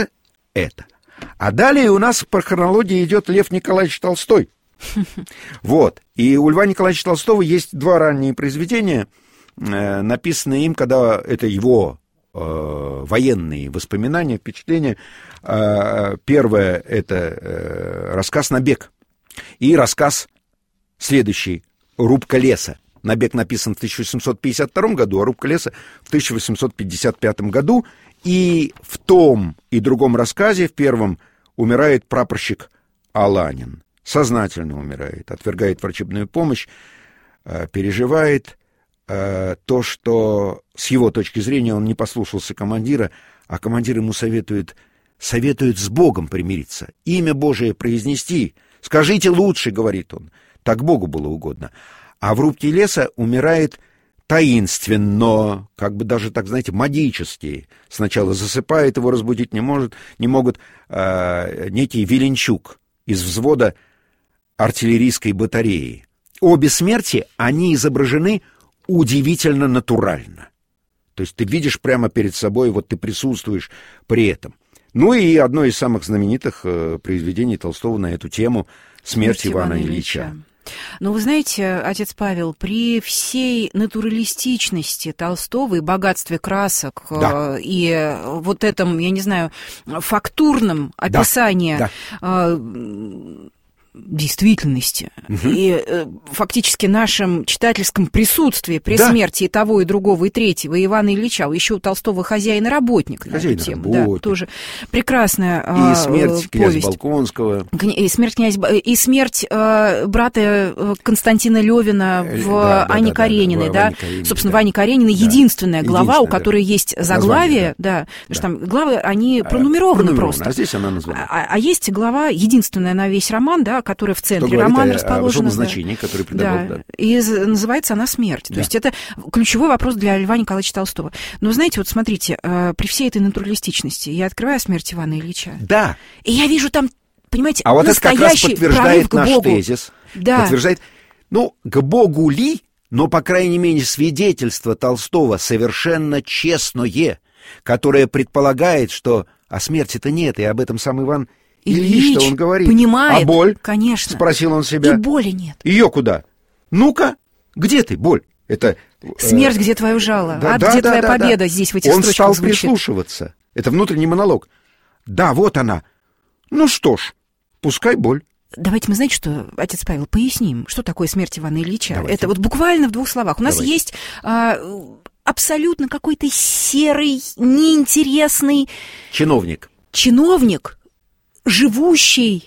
А далее у нас по хронологии идет Лев Николаевич Толстой. Вот. И у Льва Николаевича Толстого есть два ранние произведения, написанные им, когда это его военные воспоминания, впечатления. Первое — это рассказ «Набег». И рассказ следующий «Рубка леса». «Набег» написан в 1852 году, а «Рубка леса» в 1855 году. И в том и другом рассказе, в первом, умирает прапорщик Аланин. Сознательно умирает, отвергает врачебную помощь, переживает то, что с его точки зрения он не послушался командира, а командир ему советует с Богом примириться, имя Божие произнести. «Скажите лучше», — говорит он, — так Богу было угодно. А в «Рубке леса» умирает таинственно, как бы даже, так знаете, магически. Сначала засыпает, его разбудить не могут некий Веленчук из взвода артиллерийской батареи. Обе смерти, они изображены удивительно натурально. То есть ты видишь прямо перед собой, вот ты присутствуешь при этом. Ну и одно из самых знаменитых произведений Толстого на эту тему «Смерть Ивана Ильича». Но вы знаете, отец Павел, при всей натуралистичности Толстого и богатстве красок, да, и вот этом, я не знаю, фактурном описании, да, действительности, и фактически нашем читательском присутствии при, да, смерти и того, и другого, и третьего, Ивана Ильича, еще у Толстого «Хозяин и работник» на эту тему. Да, тоже прекрасная и смерть князя Болконского. И смерть брата Константина Левина в Анне Карениной, да. Собственно, в Анне Карениной единственная глава, у которой есть заглавие, да, потому что там главы, они пронумерованы просто. А здесь она названа. А есть глава, единственная на весь роман, да, которая в центре романа расположена. О значении, которое придает, да. И называется она «Смерть». Да. То есть это ключевой вопрос для Льва Николаевича Толстого. Но знаете, вот смотрите, при всей этой натуралистичности я открываю «Смерть Ивана Ильича». Да. И я вижу там, понимаете, а вот это как раз подтверждает наш тезис. Да. Подтверждает, к Богу ли, но, по крайней мере, свидетельство Толстого совершенно честное, которое предполагает, что смерти-то нет, и об этом сам Иван Ильич, что он говорит. Понимает, а боль? Конечно. Спросил он себя. И боли нет. Ее куда? Ну-ка, где ты, боль? Это смерть, где твое жало? Где твоя победа? Здесь в этих строчках звучит. Он стал звучит. Прислушиваться. Это внутренний монолог. Да, вот она. Ну что ж, пускай боль. Давайте мы, знаете, что, отец Павел, поясним, что такое «Смерть Ивана Ильича». Давайте. Это вот буквально в двух словах. У нас есть абсолютно какой-то серый, неинтересный... Чиновник, живущий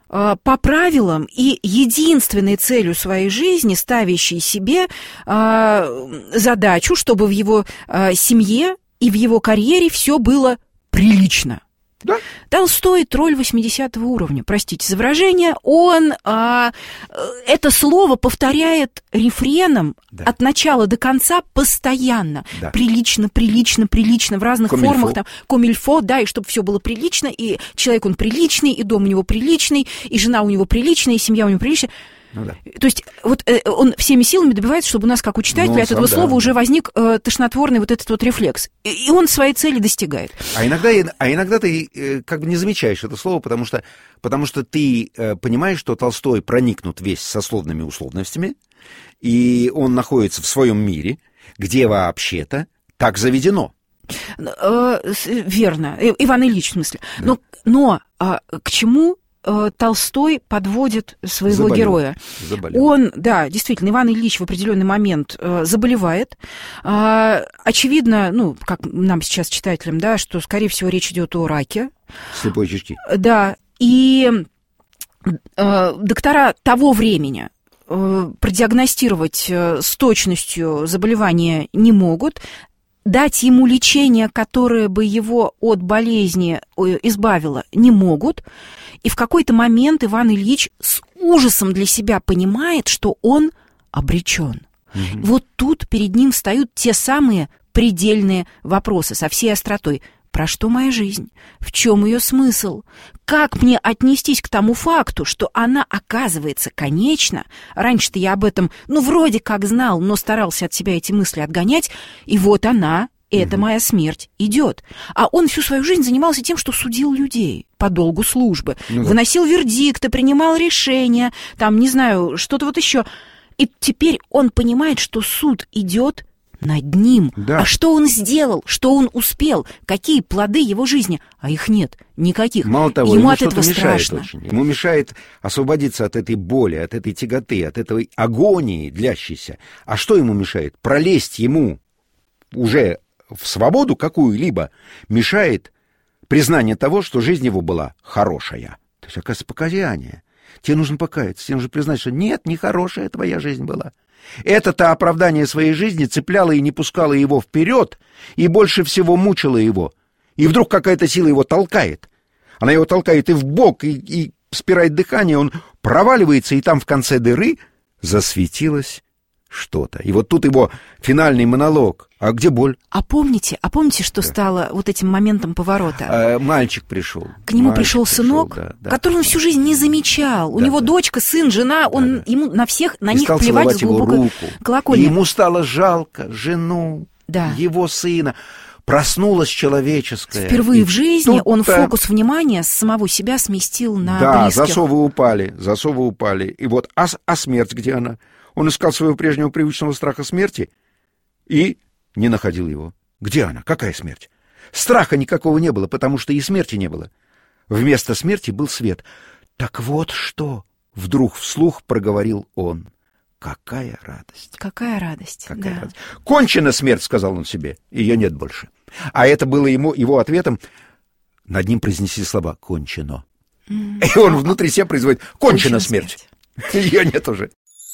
по правилам и единственной целью своей жизни ставящий себе задачу, чтобы в его семье и в его карьере все было прилично. Да. Толстой тролль 80-го уровня, простите за выражение, он это слово повторяет рефреном от начала до конца постоянно. Да. Прилично, прилично, прилично, в разных формах. Там, комильфо, да, и чтобы все было прилично, и человек он приличный, и дом у него приличный, и жена у него приличная, и семья у него приличная. Ну, да. То есть вот он всеми силами добивается, чтобы у нас, как у читателя, от этого слова уже возник тошнотворный вот этот вот рефлекс. И он своей цели достигает. А иногда ты как бы не замечаешь это слово, потому что ты понимаешь, что Толстой проникнут весь сословными условностями, и он находится в своем мире, где вообще-то так заведено. Верно. Иван Ильич, в смысле. Да. Но к чему Толстой подводит своего героя? Он, да, действительно, Иван Ильич в определенный момент заболевает. Очевидно, ну, как нам сейчас, читателям, да, что, скорее всего, речь идет о раке. Слепой кишки. Да, и доктора того времени продиагностировать с точностью заболевание не могут, дать ему лечение, которое бы его от болезни избавило, не могут. И в какой-то момент Иван Ильич с ужасом для себя понимает, что он обречен. Угу. Вот тут перед ним встают те самые предельные вопросы со всей остротой. Про что моя жизнь? В чем ее смысл? Как мне отнестись к тому факту, что она оказывается конечна? Раньше-то я об этом, вроде как знал, но старался от себя эти мысли отгонять. И вот она, эта моя смерть, идет. А он всю свою жизнь занимался тем, что судил людей по долгу службы. Выносил вердикты, принимал решения, там, не знаю, что-то вот еще. И теперь он понимает, что суд идет над ним. Да. А что он сделал? Что он успел? Какие плоды его жизни? А их нет. Никаких. Мало того, ему от этого страшно. Очень. Ему мешает освободиться от этой боли, от этой тяготы, от этой агонии длящейся. А что ему мешает? Пролезть ему уже в свободу какую-либо мешает признание того, что жизнь его была хорошая. То есть, оказывается, покаяние. Тебе нужно покаяться, тебе нужно признать, что нет, нехорошая твоя жизнь была. Это-то оправдание своей жизни цепляло и не пускало его вперед, и больше всего мучило его. И вдруг какая-то сила его толкает. Она его толкает и в бок, и спирает дыхание, он проваливается, и там в конце дыры засветилось что-то. И вот тут его финальный монолог. А где боль? А помните, что стало вот этим моментом поворота? Мальчик пришел. К нему пришел сынок, который он всю жизнь не замечал. У него дочка, сын, жена, ему на них плевать с глубокой колокольни. Ему стало жалко жену, его сына. Проснулась человеческая. Впервые в жизни он фокус внимания с самого себя сместил на близких. Да, засовы упали. И вот, а смерть где она? Он искал своего прежнего привычного страха смерти и не находил его. Где она? Какая смерть? Страха никакого не было, потому что и смерти не было. Вместо смерти был свет. Так вот что, вдруг вслух проговорил он. Какая радость! Какая радость! Какая радость! Кончена смерть, сказал он себе, ее нет больше. А это было его ответом. Над ним произнесли слова «кончено». И он внутри себя производит «кончена смерть». Ее нет уже.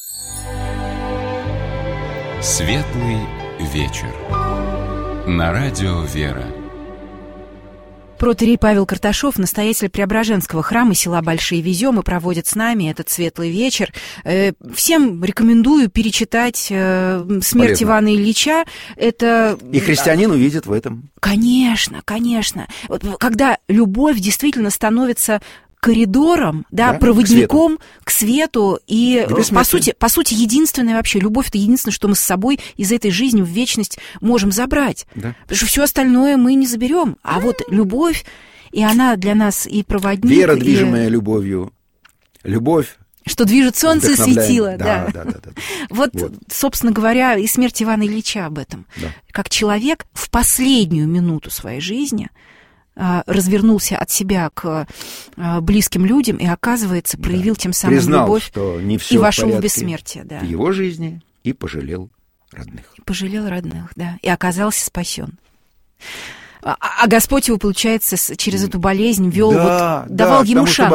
Светлый вечер. На радио «Вера». Протоиерей Павел Карташов, настоятель Преображенского храма села Большие Веземы, проводит с нами этот светлый вечер. Всем рекомендую перечитать «Смерть Полезно. Ивана Ильича». Это... И христианин увидит в этом. Конечно, конечно. Когда любовь действительно становится коридором, проводником к свету и, по сути, единственное вообще, любовь — это единственное, что мы с собой из этой жизни в вечность можем забрать. Да. Потому что все остальное мы не заберем. А вот любовь, и она для нас и проводник. Вера, движимая любовью. Любовь. Что движет солнце и светило. Да. Вот, собственно говоря, и смерть Ивана Ильича об этом. Да. Как человек в последнюю минуту своей жизни развернулся от себя к близким людям и, оказывается, проявил тем самым признал, любовь что не все и вошел в бессмертие. Да. В его жизни и пожалел родных. И оказался спасен. А Господь его, получается, через эту болезнь вел, давал ему шанс.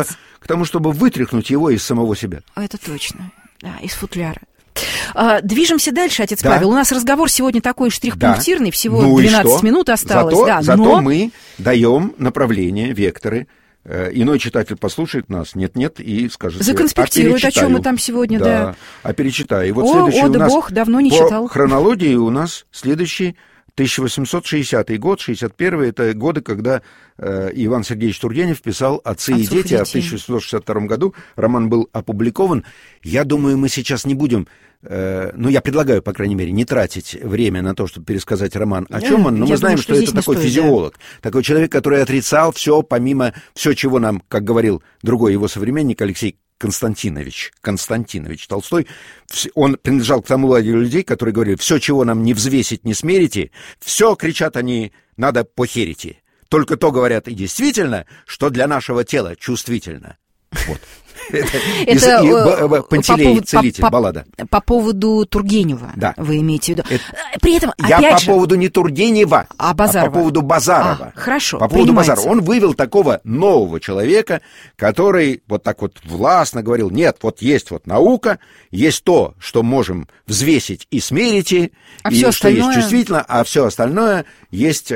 к тому, чтобы вытряхнуть его из самого себя. Это точно, да, из футляра. Движемся дальше, отец Павел. У нас разговор сегодня такой штрих-пунктирный, всего 12 минут осталось. Зато мы даем направление, векторы. Иной читатель послушает нас, нет-нет, и скажет... Законспектирует, о чем мы там сегодня, да. А перечитаю. И вот следующий у нас... Бог, давно не читал. По хронологии у нас следующий 1860 год, 61 это годы, когда Иван Сергеевич Тургенев писал «Отцы и дети», а в 1862 году роман был опубликован. Я думаю, мы сейчас не будем... я предлагаю, по крайней мере, не тратить время на то, чтобы пересказать роман, о чем он, но мы знаем, что это такой физиолог, такой человек, который отрицал все, помимо все, чего нам, как говорил другой его современник Алексей Константинович Толстой, он принадлежал к тому лагерю людей, которые говорили: все, чего нам не взвесить, не смерите, все, кричат они, надо похерите. Только то говорят и действительно, что для нашего тела чувствительно. Вот. Это Пантелей, целитель, баллада. По поводу Тургенева, да. Вы имеете в виду. При этом, я по поводу не Тургенева, а по поводу Базарова. Хорошо, по поводу Базарова. Он вывел такого нового человека, который вот так вот властно говорил: нет, вот есть вот наука, есть то, что можем взвесить и смерить, и что остальное... есть чувствительно, а все остальное есть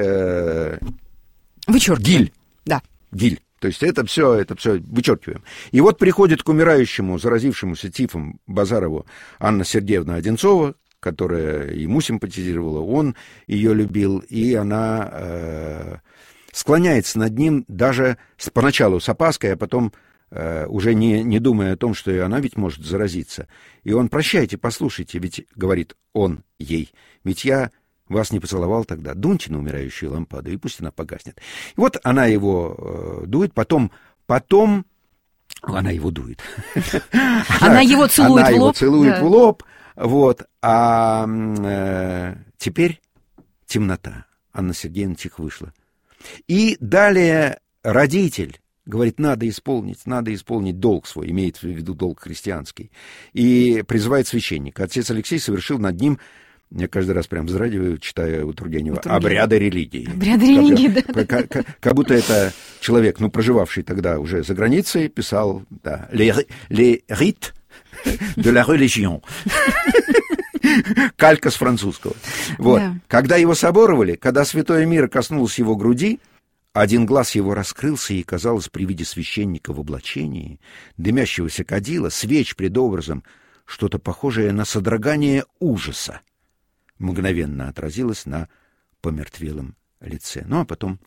гиль. Да. Гиль. То есть это все вычеркиваем. И вот приходит к умирающему, заразившемуся тифом Базарову Анна Сергеевна Одинцова, которая ему симпатизировала, он ее любил, и она склоняется над ним даже поначалу с опаской, а потом уже не думая о том, что и она ведь может заразиться. И он: прощайте, послушайте, ведь, говорит он ей, ведь я вас не поцеловал тогда, дуньте на умирающую лампаду, и пусть она погаснет. И вот она его дует, потом она его дует. Она его целует в лоб. Она его целует в лоб, вот. А теперь темнота. Анна Сергеевна тихо вышла. И далее родитель говорит: надо исполнить долг свой, имеет в виду долг христианский, и призывает священника. Отец Алексей совершил над ним, я каждый раз прям вздрагиваю, читая у Тургенева, обряды религии. Обряды религии, да. Как будто это человек, проживавший тогда уже за границей, писал, да, les rites de la religion. Калька с французского. Вот. Да. Когда его соборовали, когда святое мира коснулось его груди, один глаз его раскрылся, и, казалось, при виде священника в облачении, дымящегося кадила, свеч пред образом, что-то похожее на содрогание ужаса мгновенно отразилось на помертвелом лице. А потом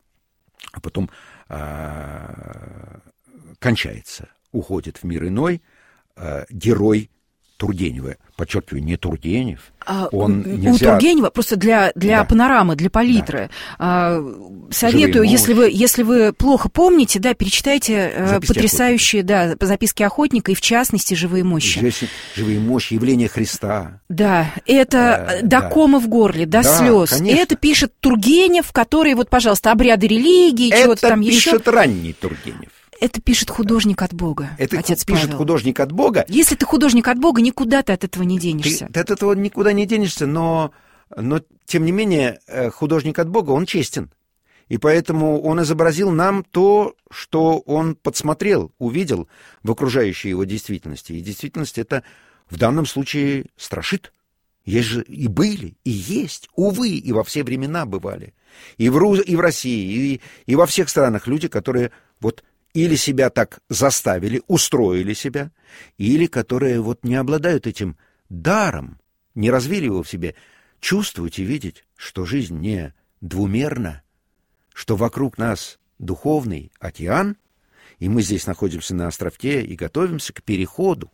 кончается, уходит в мир иной герой Тургенева. Подчеркиваю, не Тургенев. У Тургенева, просто для панорамы, для палитры, советую, если вы плохо помните, перечитайте потрясающие записки охотника, и в частности «Живые мощи». «Живые мощи», явление Христа. Да, это до комы в горле, до слез. Конечно. Это пишет Тургенев, который, пожалуйста, обряды религии, чего-то там еще. Это пишет ранний Тургенев. Это пишет художник от Бога, это отец пишет Павел. Художник от Бога. Если ты художник от Бога, никуда ты от этого не денешься. Ты от этого никуда не денешься, но тем не менее художник от Бога, он честен. И поэтому он изобразил нам то, что он подсмотрел, увидел в окружающей его действительности. И действительность это в данном случае страшит. Есть же и были, и есть, увы, и во все времена бывали. И в России, и во всех странах люди, которые или себя так заставили, устроили себя, или которые не обладают этим даром, не развили его в себе, чувствовать и видеть, что жизнь не двумерна, что вокруг нас духовный океан, и мы здесь находимся на островке и готовимся к переходу.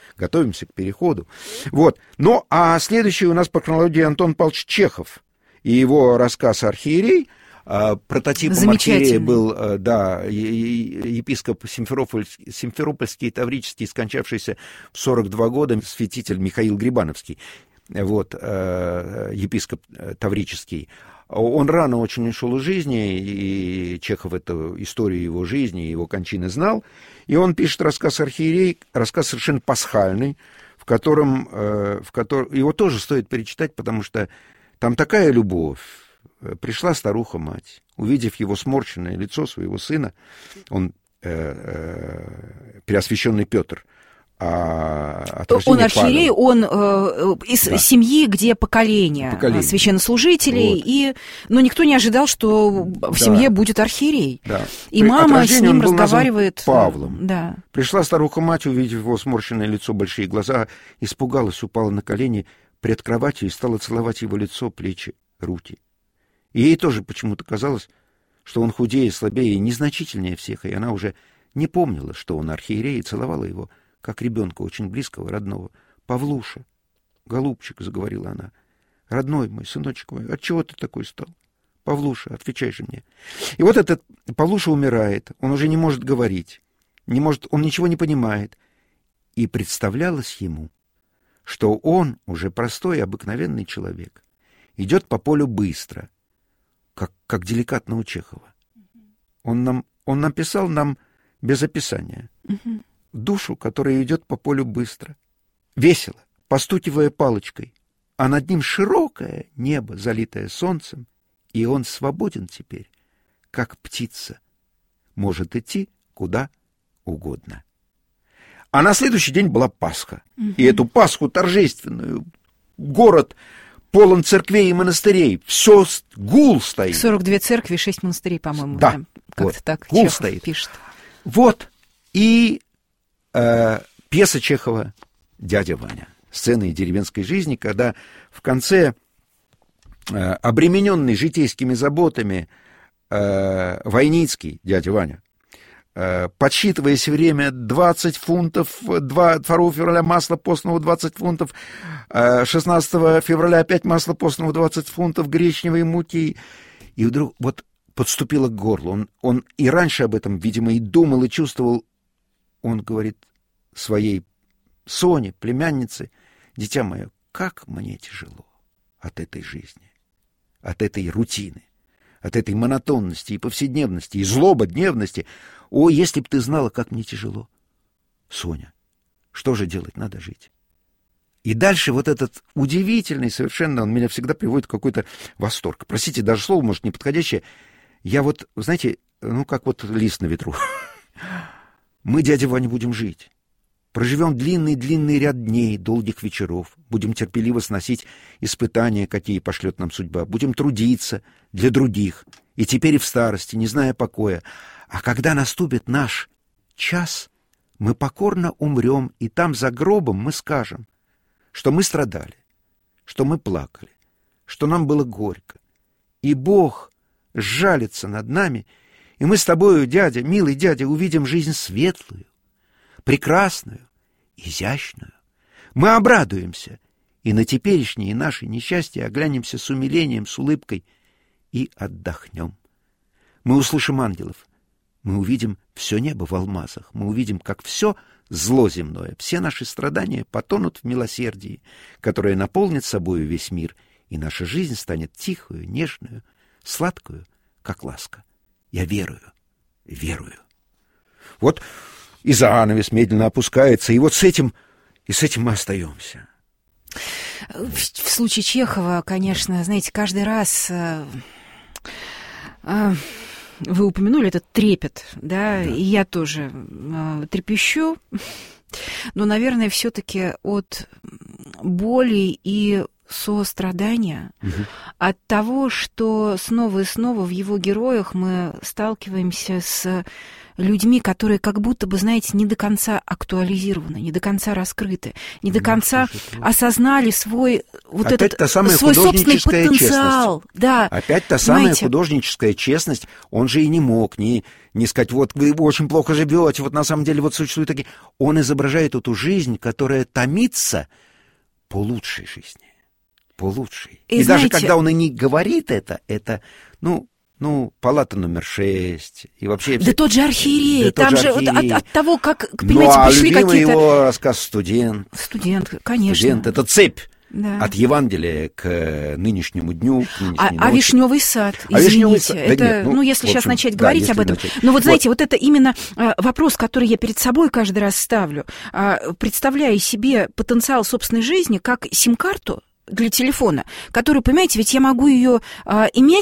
Вот. А следующий у нас по хронологии Антон Павлович Чехов и его рассказ «Архиерей». Прототипом архиерея был, епископ Симферопольский и Таврический, скончавшийся в 42 года, святитель Михаил Грибановский, епископ Таврический. Он рано очень ушел из жизни, и Чехов эту историю его жизни, его кончины знал, и он пишет рассказ «Архиерей», рассказ совершенно пасхальный, в котором его тоже стоит перечитать, потому что там такая любовь. Пришла старуха-мать, увидев его сморщенное лицо своего сына, он Преосвященный Петр, он архиерей, он из семьи, где поколение священнослужителей, но никто не ожидал, что в семье будет архиерей. Да. И мама с ним разговаривает. Павлом. Да. Пришла старуха-мать, увидев его сморщенное лицо, большие глаза, испугалась, упала на колени пред кроватью и стала целовать его лицо, плечи, руки. И ей тоже почему-то казалось, что он худее, слабее и незначительнее всех, и она уже не помнила, что он архиерей, и целовала его, как ребенка очень близкого, родного. «Павлуша, голубчик», — заговорила она, — «родной мой, сыночек мой, отчего ты такой стал? Павлуша, отвечай же мне». И вот этот Павлуша умирает, он уже не может говорить, он ничего не понимает. И представлялось ему, что он уже простой, обыкновенный человек, идет по полю быстро, как деликатно у Чехова. Он написал нам без описания. Душу, которая идет по полю быстро, весело, постукивая палочкой, а над ним широкое небо, залитое солнцем, и он свободен теперь, как птица, может идти куда угодно. А на следующий день была Пасха, и эту Пасху торжественную город полон церквей и монастырей, все гул стоит. 42 церкви, 6 монастырей, по-моему. Да, как-то вот, так гул Чехов стоит. Пишет. Вот, и пьеса Чехова «Дядя Ваня». Сцены деревенской жизни, когда в конце, обремененный житейскими заботами, Войницкий, дядя Ваня, подсчитывая все время 20 фунтов, 2 февраля масла постного 20 фунтов, 16 февраля опять масло постного 20 фунтов гречневой муки, и вдруг вот подступило к горлу. Он и раньше об этом, видимо, и думал, и чувствовал. Он говорит своей Соне, племяннице: «Дитя мое, как мне тяжело от этой жизни, от этой рутины, от этой монотонности и повседневности, и злободневности. О, если б ты знала, как мне тяжело! Соня, что же делать? Надо жить». И дальше вот этот удивительный совершенно, он меня всегда приводит в какой-то восторг. Простите, даже слово, может, неподходящее. Я вот, знаете, как вот лист на ветру. Мы, дядя Ваня, будем жить. Проживем длинный-длинный ряд дней, долгих вечеров. Будем терпеливо сносить испытания, какие пошлет нам судьба. Будем трудиться для других. И теперь и в старости, не зная покоя. А когда наступит наш час, мы покорно умрем, и там за гробом мы скажем, что мы страдали, что мы плакали, что нам было горько. И Бог сжалится над нами, и мы с тобою, дядя, милый дядя, увидим жизнь светлую, прекрасную, изящную. Мы обрадуемся, и на теперешние наши несчастья оглянемся с умилением, с улыбкой и отдохнем. Мы услышим ангелов, мы увидим все небо в алмазах, мы увидим, как все зло земное, все наши страдания потонут в милосердии, которое наполнит собою весь мир, и наша жизнь станет тихую, нежную, сладкую, как ласка. Я верую, верую. Вот и занавес медленно опускается, и вот с этим мы остаемся. В случае Чехова, конечно, знаете, каждый раз вы упомянули этот трепет, да, и я тоже трепещу, но, наверное, все-таки от боли и сострадания, от того, что снова и снова в его героях мы сталкиваемся с людьми, которые как будто бы, знаете, не до конца актуализированы, не до конца раскрыты, не до конца осознали свой вот опять этот та самая свой собственный художническая потенциал. Честность. Да, опять та самая понимаете? Художническая честность. Он же и не мог не сказать: вот вы очень плохо живете, вот на самом деле вот существуют такие. Он изображает эту жизнь, которая томится по лучшей жизни. По лучшей. И знаете, даже когда он и не говорит это, палата номер 6, и вообще... Да тот же архиерей, да там же архиерей. Вот от того, как, понимаете, пришли любимый какие-то... его рассказ «Студент». Студент, конечно. «Студент» — это цепь. Да. От Евангелия к нынешнему дню, к нынешней ночи. Вишневый сад, извините. Вишневый сад, это, да нет, если сейчас общем, начать говорить об этом. Но вот знаете, вот это именно вопрос, который я перед собой каждый раз ставлю, представляя себе потенциал собственной жизни как сим-карту для телефона, которую, понимаете, ведь я могу ее иметь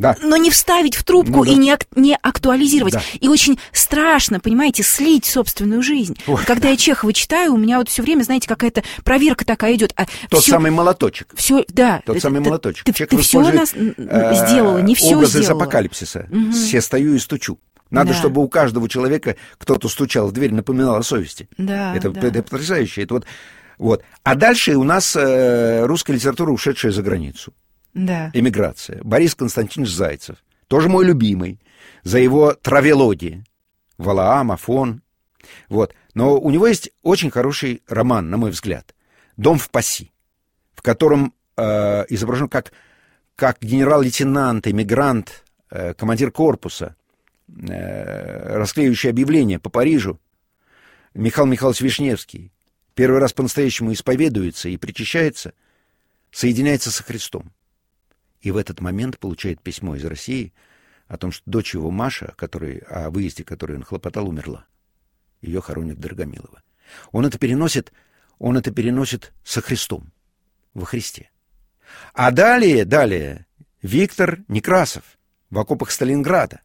но не вставить в трубку и не актуализировать. И очень страшно, понимаете, слить собственную жизнь. Когда я Чехова читаю, у меня вот все время, знаете, какая-то проверка такая идет. Тот самый молоточек. Тот самый молоточек. Ты все сделала, не все образы сделала. Из апокалипсиса. Все стою и стучу. Надо, чтобы у каждого человека кто-то стучал в дверь, напоминал о совести. Это потрясающе. Это вот. А дальше у нас русская литература, ушедшая за границу. Эмиграция. Борис Константинович Зайцев. Тоже мой любимый. За его травелоги. Валаам, Афон. Вот. Но у него есть очень хороший роман, на мой взгляд. «Дом в Пасси», в котором изображен как генерал-лейтенант, эмигрант, командир корпуса, расклеивающий объявления по Парижу, Михаил Михайлович Вишневский первый раз по-настоящему исповедуется и причащается, соединяется со Христом. И в этот момент получает письмо из России о том, что дочь его Маша, о выезде которой он хлопотал, умерла. Ее хоронят в Драгомилово. Он это переносит со Христом, во Христе. А далее Виктор Некрасов в окопах Сталинграда.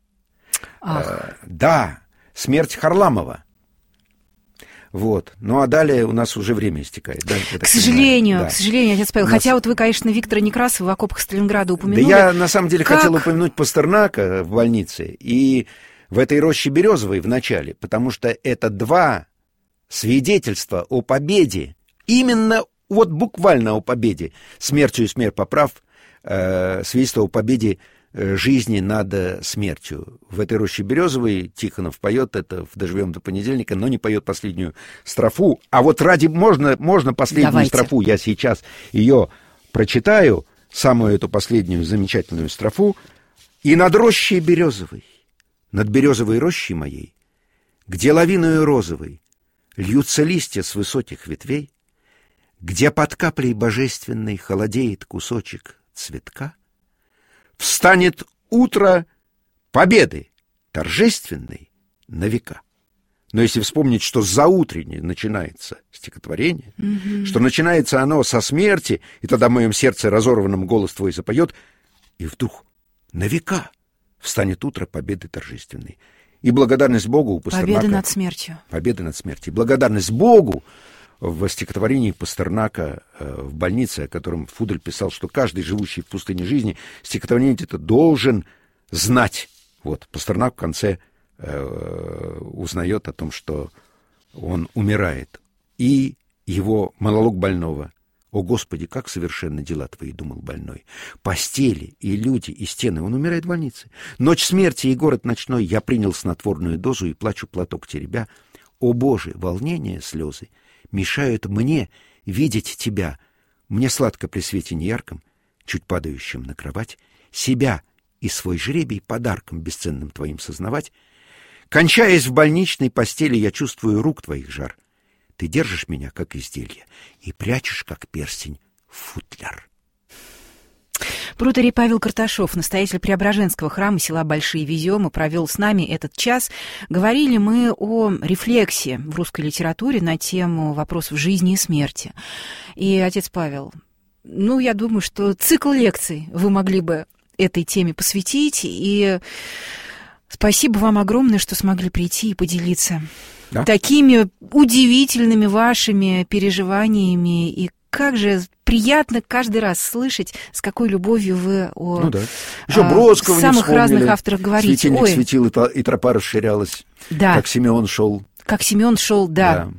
Смерть Харламова. Вот. Ну, а далее у нас уже время истекает. Да, к сожалению, отец Павел. Хотя вот вы, конечно, Виктора Некрасова в окопах Сталинграда упомянули. Да я, на самом деле, хотел упомянуть Пастернака в больнице и в этой роще Березовой в начале, потому что это два свидетельства о победе, именно вот буквально о победе. «Смертью и смерть поправ», свидетельство о победе жизни над смертью. В этой роще Березовой Тихонов поет это в «Доживем до понедельника», но не поет последнюю строфу. А вот можно последнюю строфу, я сейчас ее прочитаю, самую эту последнюю замечательную строфу. «И над рощей Березовой, над березовой рощей моей, где лавиною розовой льются листья с высоких ветвей, где под каплей божественной холодеет кусочек цветка, встанет утро победы, торжественной на века». Но если вспомнить, что заутренне начинается стихотворение, что начинается оно со смерти, и тогда в моем сердце разорванном голос твой запоет, и вдруг на века встанет утро победы торжественной. И благодарность Богу у Пастернака. Победа над смертью. Победа над смертью. Благодарность Богу в стихотворении Пастернака в больнице, о котором Фудель писал, что каждый, живущий в пустыне жизни, стихотворение это должен знать. Вот, Пастернак в конце узнает о том, что он умирает. И его монолог больного: «О, Господи, как совершенно дела Твои, — думал больной, — постели и люди, и стены». Он умирает в больнице. «Ночь смерти и город ночной, я принял снотворную дозу и плачу платок теребя. О, Боже, волнение, слезы мешают мне видеть Тебя. Мне сладко при свете неярком, чуть падающем на кровать, себя и свой жребий подарком бесценным Твоим сознавать. Кончаясь в больничной постели, я чувствую рук Твоих жар. Ты держишь меня, как изделие, и прячешь, как перстень, в футляр». Протоиерей Павел Карташов, настоятель Преображенского храма села Большие Веземы, провел с нами этот час. Говорили мы о рефлексии в русской литературе на тему вопросов жизни и смерти. И, отец Павел, я думаю, что цикл лекций вы могли бы этой теме посвятить. И спасибо вам огромное, что смогли прийти и поделиться такими удивительными вашими переживаниями. И как же приятно каждый раз слышать, с какой любовью вы о Еще Бродского самых разных авторах говорите. Светильник светил, и тропа расширялась, как Симеон шел. Как Симеон шел, да.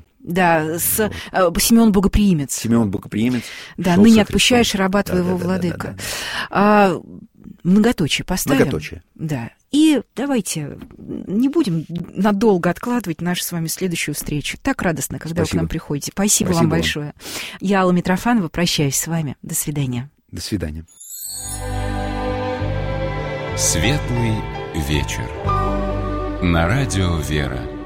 Симеон Богоприимец. Симеон Богоприимец. Да, ныне отпущаешь раба твоего, владыка. Многоточие поставим. Многоточие. Да. И давайте не будем надолго откладывать нашу с вами следующую встречу. Так радостно, когда вы к нам приходите. Спасибо вам большое. Я, Алла Митрофанова, прощаюсь с вами. До свидания. До свидания. Светлый вечер. На радио «Вера».